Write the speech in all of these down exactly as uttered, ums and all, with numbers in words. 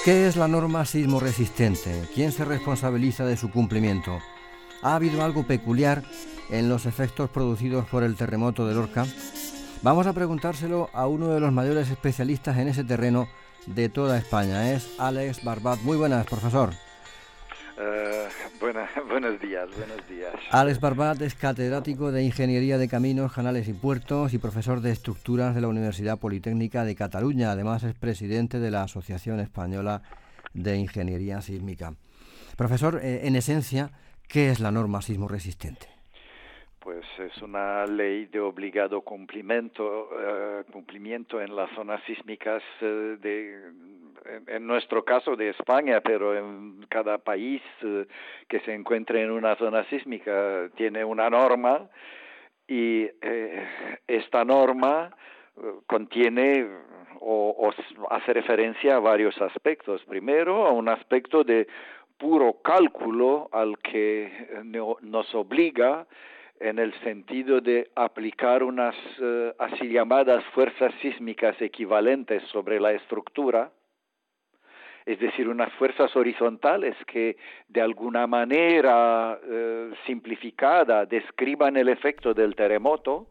¿Qué es la norma sismo resistente? ¿Quién se responsabiliza de su cumplimiento? ¿Ha habido algo peculiar en los efectos producidos por el terremoto de Lorca? Vamos a preguntárselo a uno de los mayores especialistas en ese terreno de toda España. Es Àlex Barbat. Muy buenas, profesor. Uh, buena, buenos días, buenos días. Àlex Barbat es catedrático de Ingeniería de Caminos, Canales y Puertos y profesor de Estructuras de la Universidad Politécnica de Cataluña. Además es presidente de la Asociación Española de Ingeniería Sísmica. Profesor, eh, en esencia, ¿qué es la norma sismo resistente? Pues es una ley de obligado cumplimiento, uh, cumplimiento en las zonas sísmicas uh, de, en, en nuestro caso de España, pero en cada país uh, que se encuentre en una zona sísmica tiene una norma y eh, esta norma uh, contiene o, o hace referencia a varios aspectos. Primero, a un aspecto de puro cálculo al que no, nos obliga en el sentido de aplicar unas uh, así llamadas fuerzas sísmicas equivalentes sobre la estructura, es decir, unas fuerzas horizontales que de alguna manera uh, simplificada describan el efecto del terremoto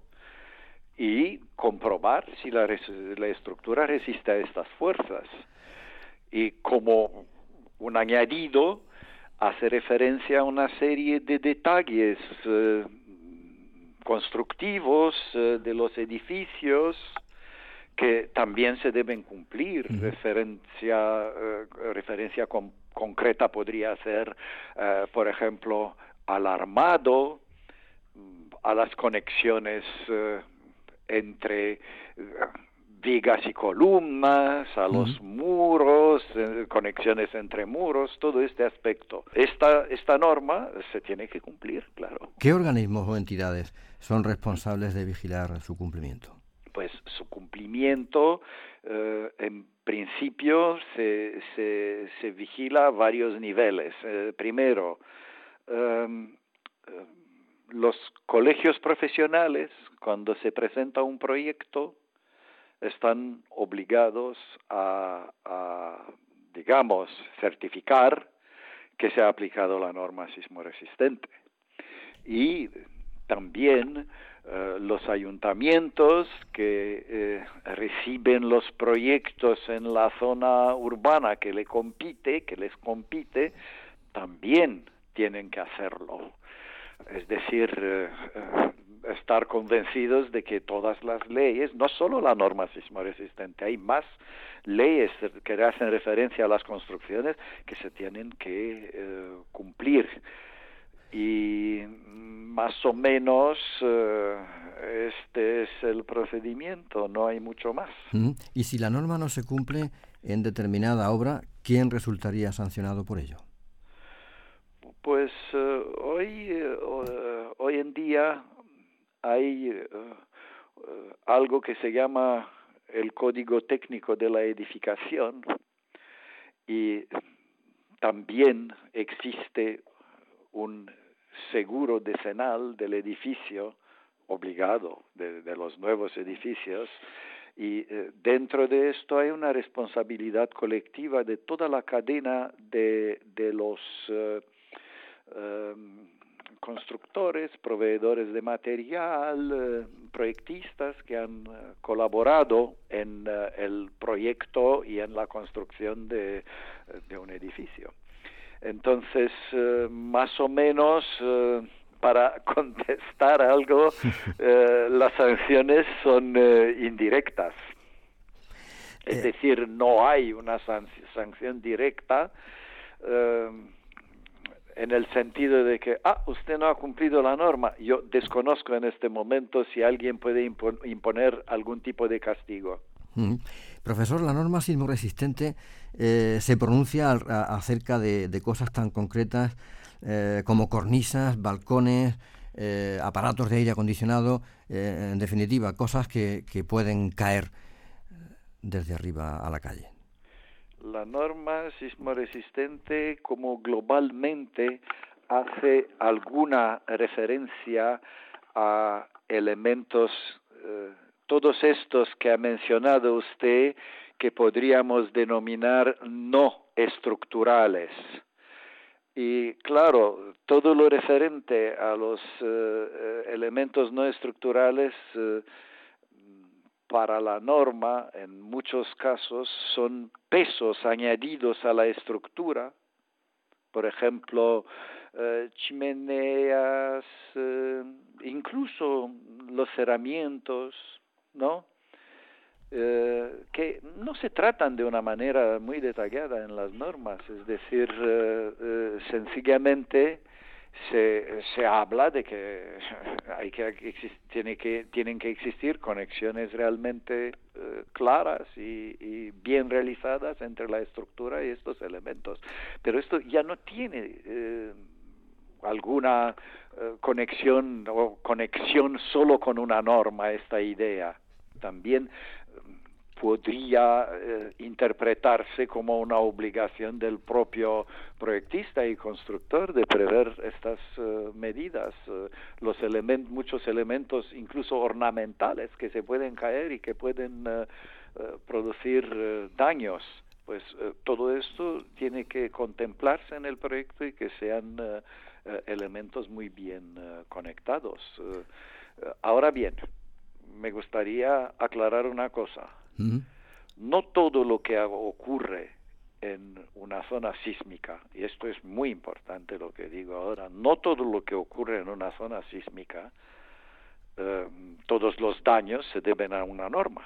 y comprobar si la, res- la estructura resiste a estas fuerzas. Y como un añadido, hace referencia a una serie de detalles uh, constructivos uh, de los edificios que también se deben cumplir. Uh-huh. Referencia, uh, referencia con, concreta podría ser, uh, por ejemplo, al armado, a las conexiones uh, entre uh, vigas y columnas, a uh-huh. los muros, eh, conexiones entre muros, todo este aspecto. Esta, esta norma se tiene que cumplir, claro. ¿Qué organismos o entidades son responsables de vigilar su cumplimiento? Pues su cumplimiento, eh, en principio, se, se, se vigila a varios niveles. Eh, primero, eh, los colegios profesionales, cuando se presenta un proyecto, están obligados a, a, digamos, certificar que se ha aplicado la norma sismo resistente. Y también eh, los ayuntamientos que eh, reciben los proyectos en la zona urbana que le compite, que les compite, también tienen que hacerlo. Es decir, eh, eh, estar convencidos de que todas las leyes, no solo la norma sismo resistente, hay más leyes que hacen referencia a las construcciones que se tienen que eh, cumplir. Y más o menos eh, este es el procedimiento, no hay mucho más. Uh-huh. Y si la norma no se cumple en determinada obra, ¿quién resultaría sancionado por ello? Pues uh, hoy, uh, hoy en día hay uh, uh, algo que se llama el Código Técnico de la Edificación y también existe un seguro decenal del edificio obligado de, de los nuevos edificios y eh, dentro de esto hay una responsabilidad colectiva de toda la cadena de, de los uh, um, constructores, proveedores de material, uh, proyectistas que han uh, colaborado en uh, el proyecto y en la construcción de, de un edificio. Entonces, uh, más o menos, uh, para contestar algo, uh, las sanciones son uh, indirectas. Es eh. decir, no hay una san- sanción directa uh, en el sentido de que, ah, usted no ha cumplido la norma. Yo desconozco en este momento si alguien puede impon- imponer algún tipo de castigo. Mm. Profesor, la norma sismo resistente eh, se pronuncia al, a, acerca de, de cosas tan concretas eh, como cornisas, balcones, eh, aparatos de aire acondicionado, eh, en definitiva, cosas que, que pueden caer desde arriba a la calle. La norma sismo resistente, como globalmente, hace alguna referencia a elementos eh, todos estos que ha mencionado usted que podríamos denominar no estructurales. Y claro, todo lo referente a los eh, elementos no estructurales eh, para la norma, en muchos casos, son pesos añadidos a la estructura. Por ejemplo, eh, chimeneas, eh, incluso los cerramientos, ¿no? Eh, que no se tratan de una manera muy detallada en las normas, es decir, eh, eh, sencillamente se, se habla de que hay que tiene que tienen que existir conexiones realmente eh, claras y, y bien realizadas entre la estructura y estos elementos, pero esto ya no tiene eh, alguna eh, conexión o conexión solo con una norma, esta idea. También podría eh, interpretarse como una obligación del propio proyectista y constructor de prever estas uh, medidas, uh, los elementos, muchos elementos incluso ornamentales que se pueden caer y que pueden uh, uh, producir uh, daños. Pues uh, todo esto tiene que contemplarse en el proyecto y que sean uh, uh, elementos muy bien uh, conectados. Uh, uh, ahora bien, me gustaría aclarar una cosa. Uh-huh. No todo lo que ocurre en una zona sísmica, y esto es muy importante lo que digo ahora, no todo lo que ocurre en una zona sísmica, eh, todos los daños se deben a una norma.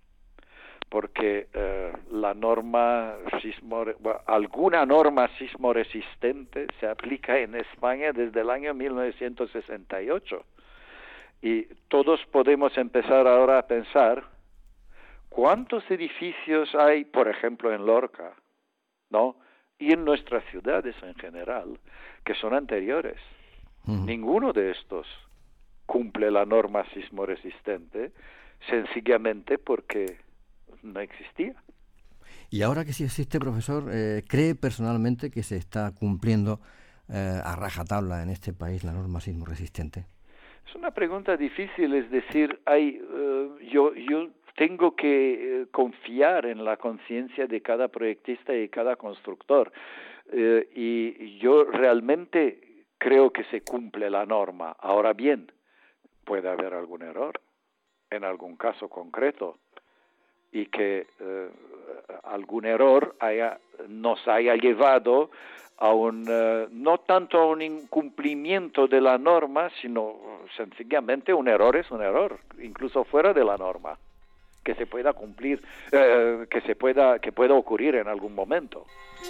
Porque eh, la norma sismo, bueno, alguna norma sismoresistente se aplica en España desde el año mil novecientos sesenta y ocho. Y todos podemos empezar ahora a pensar cuántos edificios hay, por ejemplo, en Lorca, ¿no? Y en nuestras ciudades en general, que son anteriores. Uh-huh. Ninguno de estos cumple la norma sismoresistente, sencillamente porque no existía. Y ahora que sí existe, profesor, eh, ¿cree personalmente que se está cumpliendo eh, a rajatabla en este país la norma sismoresistente? Es una pregunta difícil, es decir, hay, uh, yo, yo tengo que uh, confiar en la conciencia de cada proyectista y cada constructor, uh, y yo realmente creo que se cumple la norma. Ahora bien, puede haber algún error en algún caso concreto y que uh, algún error haya, nos haya llevado a un, uh, no tanto a un incumplimiento de la norma, sino sencillamente un error es un error, incluso fuera de la norma, que se pueda cumplir, uh, que se pueda, que pueda ocurrir en algún momento.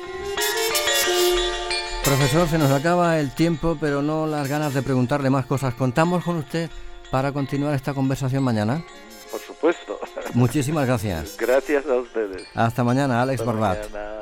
Profesor, se nos acaba el tiempo, pero no las ganas de preguntarle más cosas. ¿Contamos con usted para continuar esta conversación mañana? Por supuesto. Muchísimas gracias. Gracias a ustedes. Hasta mañana, Alex Hasta Barbat. Mañana.